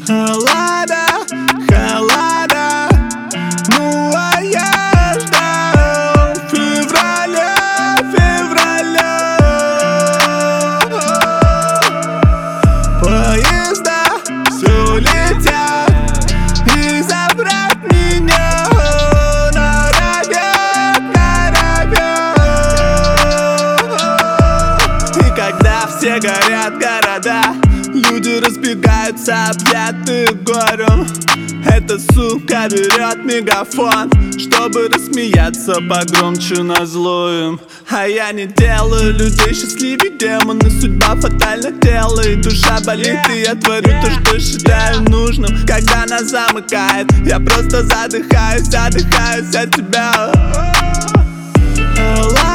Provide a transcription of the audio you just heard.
Холода, холода, ну а я ждал февраля, февраля. Поезда все летят и забрать меня норовят, норовят. И когда все горят города, люди разбегаются, объяты горем. Эта сука берет мегафон, чтобы рассмеяться погромче назло им. А я не делаю людей счастливее, демоны, судьба фатально делает. Душа болит, и я творю то, что считаю нужным. Когда нас замыкает, я просто задыхаюсь, задыхаюсь от тебя.